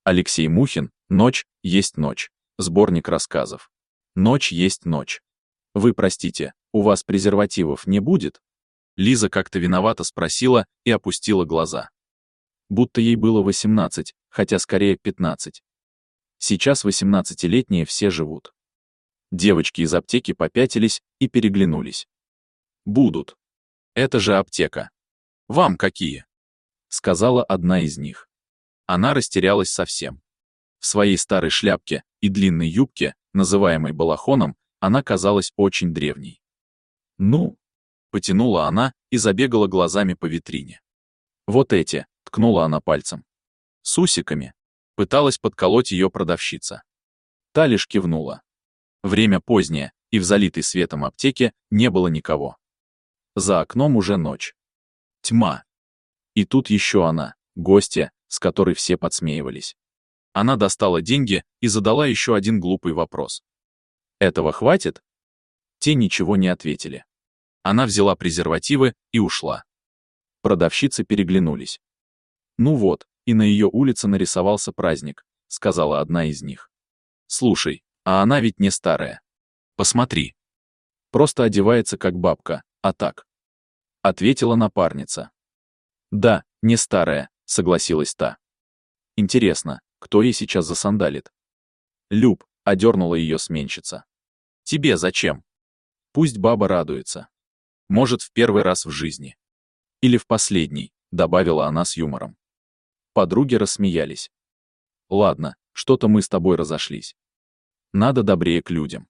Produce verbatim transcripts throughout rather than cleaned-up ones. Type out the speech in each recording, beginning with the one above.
Алексей Мухин, «Ночь есть ночь». Сборник рассказов. Ночь есть ночь. Вы простите, у вас презервативов не будет? Лиза как-то виновато спросила и опустила глаза. Будто ей было восемнадцать, хотя скорее пятнадцать. Сейчас восемнадцатилетние все живут. Девочки из аптеки попятились и переглянулись. Будут. Это же аптека. Вам какие? Сказала одна из них. Она растерялась совсем. В своей старой шляпке и длинной юбке, называемой балахоном, она казалась очень древней. Ну, потянула она и забегала глазами по витрине. Вот эти, ткнула она пальцем. С усиками. Пыталась подколоть ее продавщица. Та лишь кивнула. Время позднее, и в залитой светом аптеке не было никого. За окном уже ночь. Тьма. И тут еще она, гостья, с которой все подсмеивались. Она достала деньги и задала еще один глупый вопрос. «Этого хватит?» Те ничего не ответили. Она взяла презервативы и ушла. Продавщицы переглянулись. «Ну вот, и на ее улице нарисовался праздник», — сказала одна из них. «Слушай, а она ведь не старая. Посмотри. Просто одевается как бабка, а так», — ответила напарница. «Да, не старая», — согласилась та. «Интересно, кто ей сейчас засандалит?» «Люб», — одернула ее сменщица. «Тебе зачем? Пусть баба радуется. Может, в первый раз в жизни. Или в последний», — добавила она с юмором. Подруги рассмеялись. «Ладно, что-то мы с тобой разошлись. Надо добрее к людям.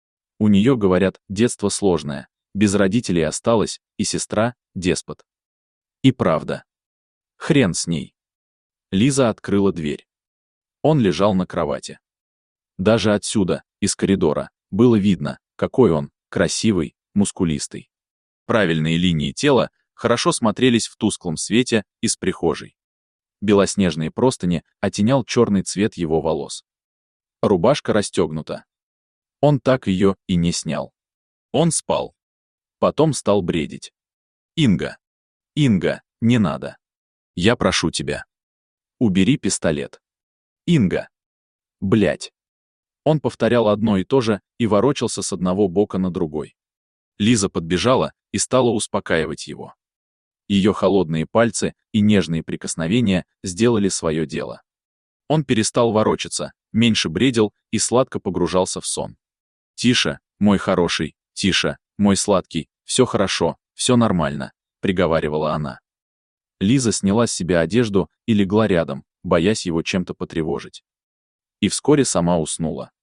У нее, говорят, детство сложное, без родителей осталась, и сестра — деспот». И правда. Хрен с ней. Лиза открыла дверь. Он лежал на кровати. Даже отсюда, из коридора, было видно, какой он, красивый, мускулистый. Правильные линии тела хорошо смотрелись в тусклом свете из прихожей. Белоснежные простыни оттенял черный цвет его волос. Рубашка расстегнута. Он так ее и не снял. Он спал. Потом стал бредить. «Инга! Инга, не надо! Я прошу тебя! Убери пистолет! Инга! Блядь!» Он повторял одно и то же и ворочался с одного бока на другой. Лиза подбежала и стала успокаивать его. Ее холодные пальцы и нежные прикосновения сделали свое дело. Он перестал ворочаться, меньше бредил и сладко погружался в сон. «Тише, мой хороший, тише, мой сладкий, все хорошо, все нормально», — приговаривала она. Лиза сняла с себя одежду и легла рядом, боясь его чем-то потревожить. И вскоре сама уснула.